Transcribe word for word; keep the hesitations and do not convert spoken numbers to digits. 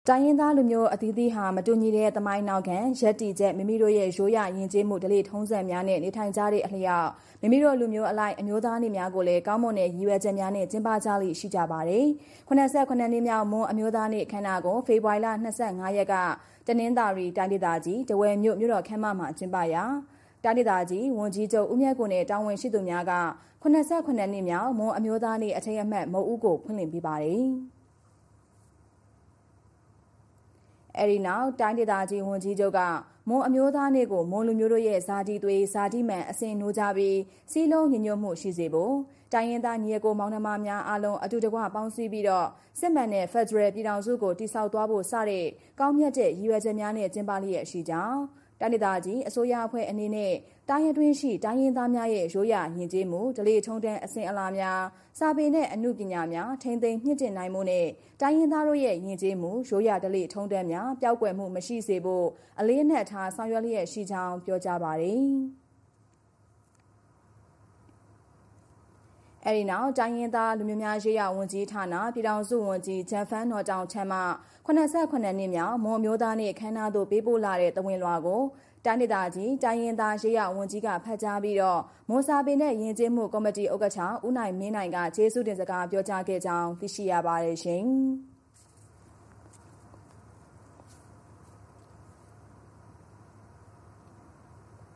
တိုင်းရင်းသားလူမျိုးအသီးသီးဟာမတူညီတဲ့သမိုင်းနောက်ခံရပ်တည်ချက်မိမိတို့ရဲ့ရိုးရာယဉ်ကျေးမှုဓလေ့ထုံးစံများနဲ့နေထိုင်ကြတဲ့အလျောက်မိမိတို့လူမျိုးအလိုက်အမျိုးသားနေ့များကိုလည်းကောင်းမွန်တဲ့ရည်ရွယ်ချက်များနဲ့ကျင်းပကြလိမ့်ရှိကြပါတယ်။ခုနစ်ဆယ့်ခုနှစ်နှစ်မြောက်မွန်အမျိုးသားနေ့အခမ်းအနားကိုဖေဖော်ဝါရီလ၂၅ရက်ကတနင်္သာရီတိုင်းဒေသကြီးတဝယ်မြို့မြို့တော်ခမ်းမမှာကျင်းပရာတိုင်းဒေသကြီးဝန်ကြီးချုပ်ဦးမြတ်ကိုနဲ့တာဝန်ရှိသူများကခုနစ်ဆယ့်ခုနှစ်နှစ်မြောက်မွန်အမျိုးသားနေ့အထိမ်းအမှတ်မုတ်ဦးကိုဖွင့်လှစ်ပေးပါတယ်။အဲဒီနောက်တိုင်းဒေသကြီးဝန်ကြီးချုပ်ကမွန်အမျိုးသားနေ့ကိုမွန်လူမျိုးတို့ရဲ့ဇာတိသွေးဇာတိမှန်အစဉ်နိုးကြပြီးစီးလုံးညီညွတ်မှုရှိစေဖို့တိုင်းရင်းသားညီအကိုမောင်နှမများအားလုံးအတူတကွပေါင်းစည်းပြီးတော့စစ်မှန်တဲ့ဖက်ဒရယ်ပြည်ထောင်စုကိုတည်ဆောက်သွားဖို့စတဲ့ကောင်းမြတ်တဲ့ရည်ရွယ်ချက်များနဲ့ကျင်းပလျက်ရှိကြောင်းတိုင်းဒေသကြီးအစိုးရအဖွဲ့အနေနဲ့တိုင်းရင်းတွင်းရှိတိုင်းရင်းသားများရဲ့ရိုးရာယဉ်ကျေးမှုဓလေ့ထုံးတမ်းအစဉ်အလာများစာပေနဲ့အမှုပညာများထိန်းသိမ်းမြင့်တင်နိုင်မှုနဲ့တိုင်းရင်းသားတို့ရဲ့ယဉ်ကျေးမှုရိုးရာဓလေ့ထုံးတမ်းများပျောက်ကွယ်မှုမရှိစေဖို့အလေးအနက်ထားဆောင်ရွက်လျက်ရှိကြောင်းပြောကြားပါတယ်။အဲဒီနောက်တိုင်းရင်းသားလူမျိုးများရေးရာဝန်ကြီးဌာနပြည်ထောင်စုဝန်ကြီးဂျန်ဖန်နော်တောင်ချမ်းမှခုနစ်ဆယ့်ခုနှစ်နှစ်မြောက်မွန်အမျိုးသားနေ့အခမ်းအနားသို့ပေးပို့လာတဲ့သဝင်လွှာကိုတိုင်းဒေသကြီးတိုင်းရင်းသားရေးရာဝန်ကြီးကဖတ်ကြားပြီးတော့မွန်စာပေနဲ့ယဉ်ကျေးမှုကော်မတီဥက္ကဋ္ဌဦးနိုင်မင်းနိုင်ကကျေးဇူးတင်စကားပြောကြားခဲ့ကြောင်းသိရှိရပါတယ်ရှင်။